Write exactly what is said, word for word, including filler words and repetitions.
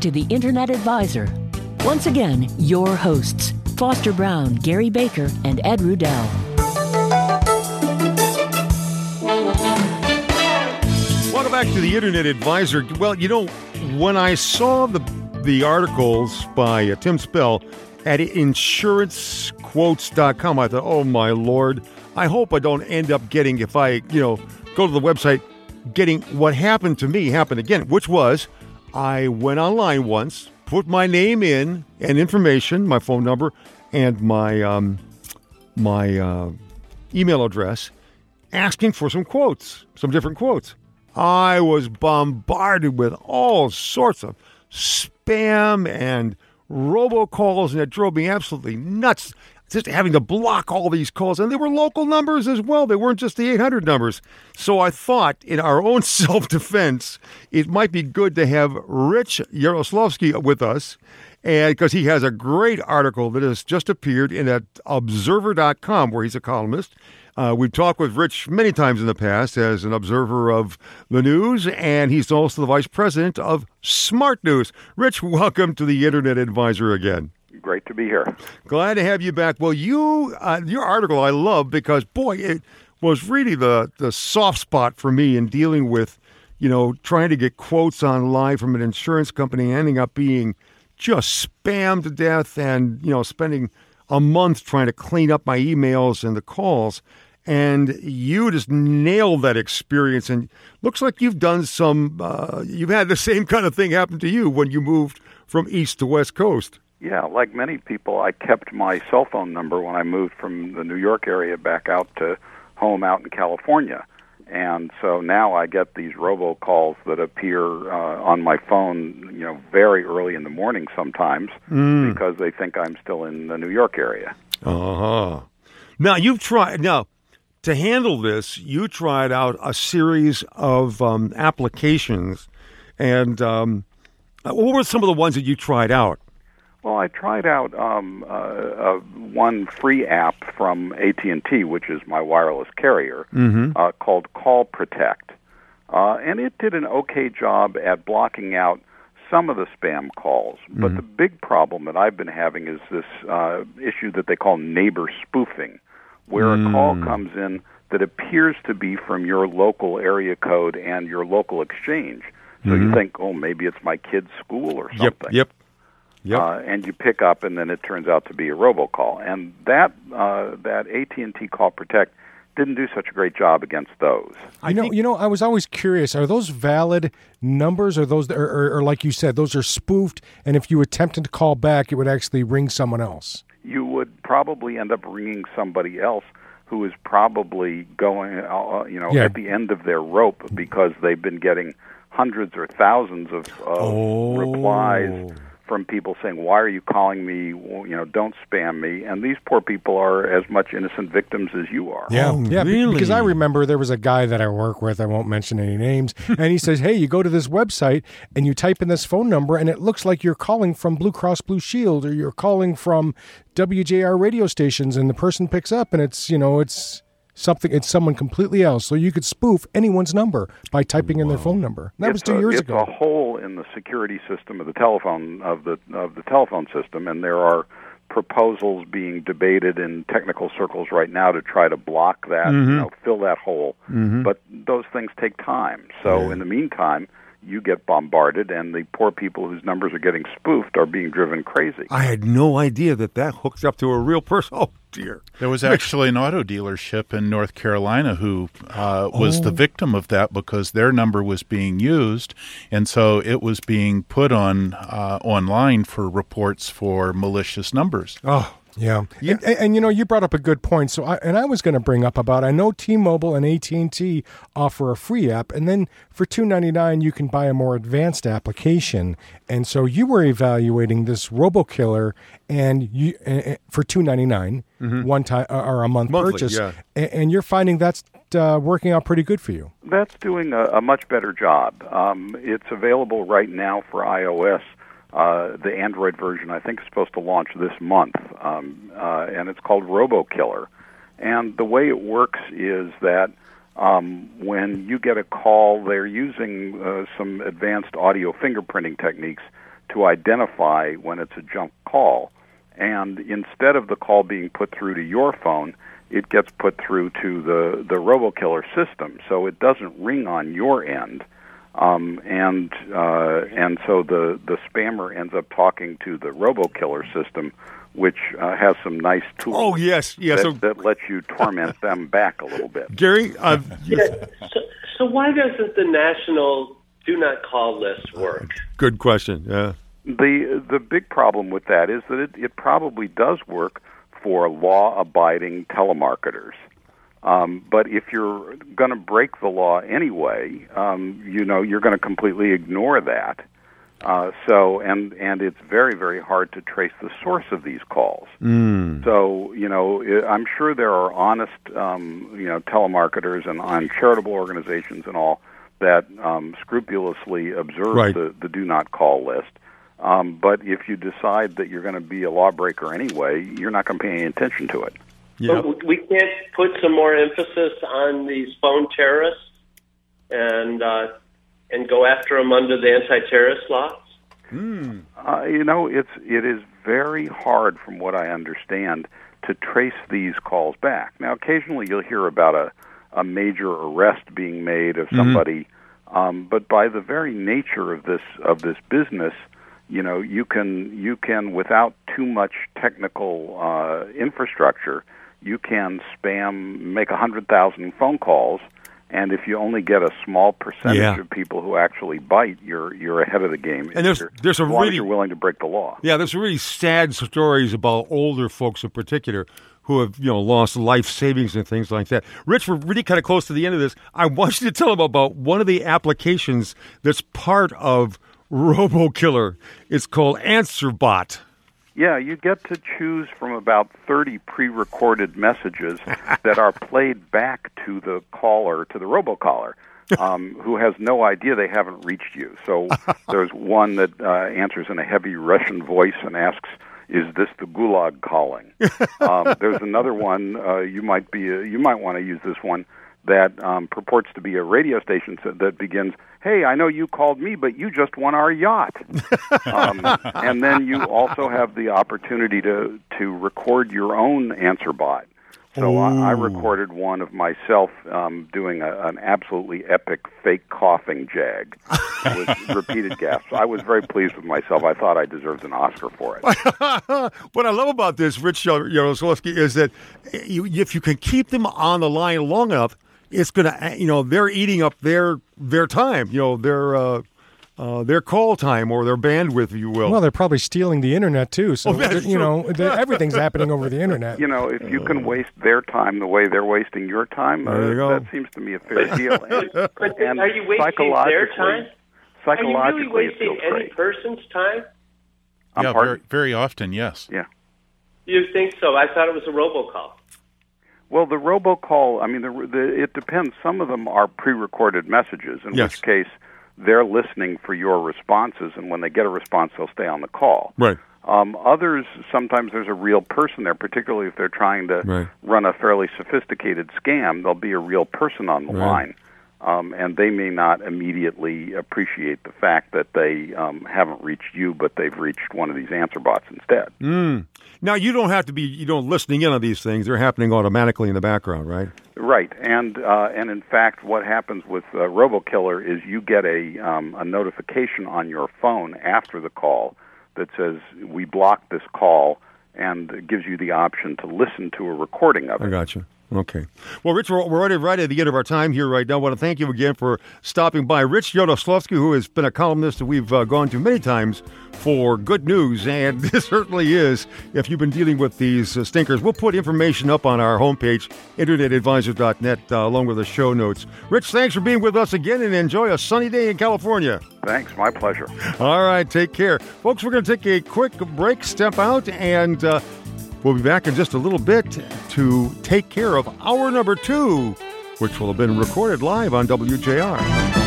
to the Internet Advisor. Once again, your hosts, Foster Brown, Gary Baker, and Ed Rudell. Welcome back to the Internet Advisor. Well, you know, when I saw the the articles by uh, Tim Spell at insurance quotes dot com, I thought, oh, my Lord, I hope I don't end up getting, if I, you know, go to the website, getting what happened to me happen again, which was I went online once, put my name in and information, my phone number, and my um, my uh, email address, asking for some quotes, some different quotes. I was bombarded with all sorts of spam and robocalls, and it drove me absolutely nuts, just having to block all these calls. And they were local numbers as well. They weren't just the eight hundred numbers. So I thought, in our own self-defense, it might be good to have Rich Yaroslavsky with us, and because he has a great article that has just appeared in at observer dot com, where he's a columnist. Uh, we've talked with Rich many times in the past as an observer of the news, and he's also the vice president of Smart News. Rich, welcome to the Internet Advisor again. Great to be here. Glad to have you back. Well, you uh, your article I love because, boy, it was really the, the soft spot for me in dealing with, you know, trying to get quotes online from an insurance company, ending up being just spammed to death and, you know, spending a month trying to clean up my emails and the calls. And you just nailed that experience. And looks like you've done some, uh, you've had the same kind of thing happen to you when you moved from East to West Coast. Yeah, like many people, I kept my cell phone number when I moved from the New York area back out to home out in California. And so now I get these robocalls that appear uh, on my phone, you know, very early in the morning sometimes mm. because they think I'm still in the New York area. Uh-huh. Now, you've tried, now, to handle this, you tried out a series of um, applications. And um, what were some of the ones that you tried out? Well, I tried out um, uh, uh, one free app from A T and T, which is my wireless carrier, mm-hmm. uh, called Call Protect. Uh, and it did an okay job at blocking out some of the spam calls. Mm-hmm. But the big problem that I've been having is this uh, issue that they call neighbor spoofing, where mm. a call comes in that appears to be from your local area code and your local exchange. So mm-hmm. you think, oh, maybe it's my kid's school or something. Yep, yep. Yep. Uh, and you pick up, and then it turns out to be a robocall. And that uh, that A T and T Call Protect didn't do such a great job against those. I know, you know, I was always curious: are those valid numbers, or those, or, or, or like you said, those are spoofed? And if you attempted to call back, it would actually ring someone else. You would probably end up ringing somebody else who is probably going, uh, you know, yeah. at the end of their rope because they've been getting hundreds or thousands of uh, oh. replies from people saying, why are you calling me, you know, don't spam me. And these poor people are as much innocent victims as you are. Yeah, oh, yeah. Really? Because I remember there was a guy that I work with, I won't mention any names, and he says, hey, you go to this website and you type in this phone number and it looks like you're calling from Blue Cross Blue Shield or you're calling from W J R radio stations, and the person picks up and it's, you know, it's something, it's someone completely else. So you could spoof anyone's number by typing in their phone number. That it's was two a, years it's ago. It's a hole in the security system of the telephone of the of the telephone system, and there are proposals being debated in technical circles right now to try to block that, mm-hmm. you know, fill that hole. Mm-hmm. But those things take time. So yeah. in the meantime, you get bombarded, and the poor people whose numbers are getting spoofed are being driven crazy. I had no idea that that hooked up to a real person. Oh, dear. There was actually an auto dealership in North Carolina who uh, was oh. the victim of that because their number was being used, and so it was being put on uh, online for reports for malicious numbers. Oh, yeah. yeah. And, and, and, you know, you brought up a good point. So, I, and I was going to bring up about, I know T-Mobile and A T and T offer a free app, and then for two dollars and ninety-nine cents, you can buy a more advanced application. And so you were evaluating this RoboKiller and you uh, for two dollars and ninety-nine cents, mm-hmm. one time or a month Monthly, purchase, yeah. and, and you're finding that's uh, working out pretty good for you. That's doing a, a much better job. Um, it's available right now for iOS. Uh, the Android version, I think, is supposed to launch this month, um, uh, and it's called RoboKiller. And the way it works is that um, when you get a call, they're using uh, some advanced audio fingerprinting techniques to identify when it's a junk call. And instead of the call being put through to your phone, it gets put through to the, the RoboKiller system. So it doesn't ring on your end. Um, and uh, and so the, the spammer ends up talking to the RoboKiller system, which uh, has some nice tools Oh, yes. yes. that, So, that let you torment them back a little bit. Gary, uh, Yeah. So, so why doesn't the national do not call list work? good question. Yeah. The the big problem with that is that it, it probably does work for law-abiding telemarketers. Um, but if you're going to break the law anyway, um, you know, you're going to completely ignore that. Uh, so, and and it's very, very hard to trace the source of these calls. Mm. So, you know, I'm sure there are honest, um, you know, telemarketers and on charitable organizations and all that um, scrupulously observe Right. the, the do not call list. Um, but if you decide that you're going to be a lawbreaker anyway, you're not going to pay any attention to it. Yeah. But we can't put some more emphasis on these phone terrorists and uh, and go after them under the anti-terrorist laws? Mm. Uh, you know, it's it is very hard, from what I understand, to trace these calls back. Now, occasionally you'll hear about a, a major arrest being made of somebody, mm-hmm. um, but by the very nature of this of this business, you know, you can you can without too much technical uh, infrastructure, you can spam, make a hundred thousand phone calls. And if you only get a small percentage Yeah. of people who actually bite, you're you're ahead of the game. And there's- You're- there's a as long as really- you're willing to break the law. Yeah, there's really sad stories about older folks in particular who have, you know, lost life savings and things like that. Rich, we're really kind of close to the end of this. I want you to tell them about one of the applications that's part of RoboKiller. It's called AnswerBot. Yeah, you get to choose from about thirty pre-recorded messages that are played back to the caller, to the robocaller, um, who has no idea they haven't reached you. So there's one that uh, answers in a heavy Russian voice and asks, "Is this the Gulag calling?" um, there's another one uh, you might be uh, you might want to use this one that um, purports to be a radio station that begins, "Hey, I know you called me, but you just won our yacht." um, and then you also have the opportunity to, to record your own answer bot. So I, I recorded one of myself um, doing a, an absolutely epic fake coughing jag with repeated gasps. I was very pleased with myself. I thought I deserved an Oscar for it. What I love about this, Rich Yaroslavsky, is that you, if you can keep them on the line long enough, it's going to, you know, they're eating up their their time, you know, their uh, uh, their call time or their bandwidth, if you will. Well, they're probably stealing the internet too. So Oh, that's you true. know, the, everything's happening over the internet. You know, if you can waste their time the way they're wasting your time, uh, There you go. that seems to me a fair deal. And, But and are you wasting their psychologically- time? Are you Psychologically, really it wasting feels any great. person's time? I'm yeah, pardon? very, very often, yes. Yeah. You think so? I thought it was a robocall. Well, the robocall, I mean, the, the, it depends. Some of them are pre-recorded messages, in Yes. which case they're listening for your responses, and when they get a response, they'll stay on the call. Right. Um, others, sometimes there's a real person there, particularly if they're trying to Right. run a fairly sophisticated scam. There'll be a real person on the Right. line, um, and they may not immediately appreciate the fact that they um, haven't reached you, but they've reached one of these answer bots instead. Mm. Now, you don't have to be, you know, listening in on these things. They're happening automatically in the background, right? Right, and uh, and in fact, what happens with uh, RoboKiller is you get a um, a notification on your phone after the call that says we blocked this call, and it gives you the option to listen to a recording of it. I got you. Okay. Well, Rich, we're, we're right, right at the end of our time here right now. I want to thank you again for stopping by. Rich Yaroslavsky, who has been a columnist that we've uh, gone to many times for good news, and this certainly is, if you've been dealing with these uh, stinkers. We'll put information up on our homepage, internet advisor dot net, uh, along with the show notes. Rich, thanks for being with us again, and enjoy a sunny day in California. Thanks, my pleasure. All right, take care. Folks, we're going to take a quick break, step out, and uh, we'll be back in just a little bit to take care of hour number two, which will have been recorded live on W J R.